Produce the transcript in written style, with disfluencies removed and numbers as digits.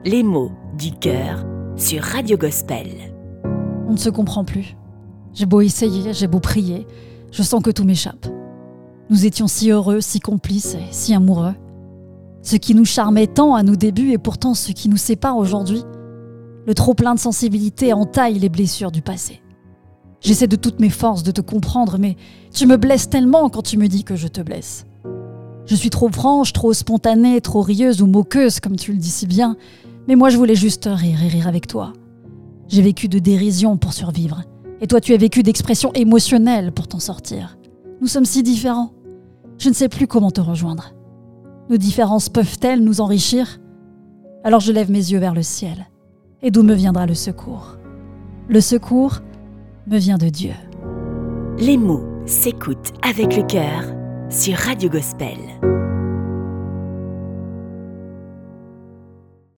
Les mots du cœur sur Radio Gospel. On ne se comprend plus. J'ai beau essayer, j'ai beau prier, je sens que tout m'échappe. Nous étions si heureux, si complices et si amoureux. Ce qui nous charmait tant à nos débuts et pourtant ce qui nous sépare aujourd'hui. Le trop-plein de sensibilité entaille les blessures du passé. J'essaie de toutes mes forces de te comprendre, mais tu me blesses tellement quand tu me dis que je te blesse. Je suis trop franche, trop spontanée, trop rieuse ou moqueuse, comme tu le dis si bien, mais moi je voulais juste rire et rire avec toi. J'ai vécu de dérision pour survivre, et toi tu as vécu d'expressions émotionnelles pour t'en sortir. Nous sommes si différents. Je ne sais plus comment te rejoindre. Nos différences peuvent-elles nous enrichir ? Alors je lève mes yeux vers le ciel. Et d'où me viendra le secours ? Le secours me vient de Dieu. Les mots s'écoutent avec le cœur sur Radio Gospel.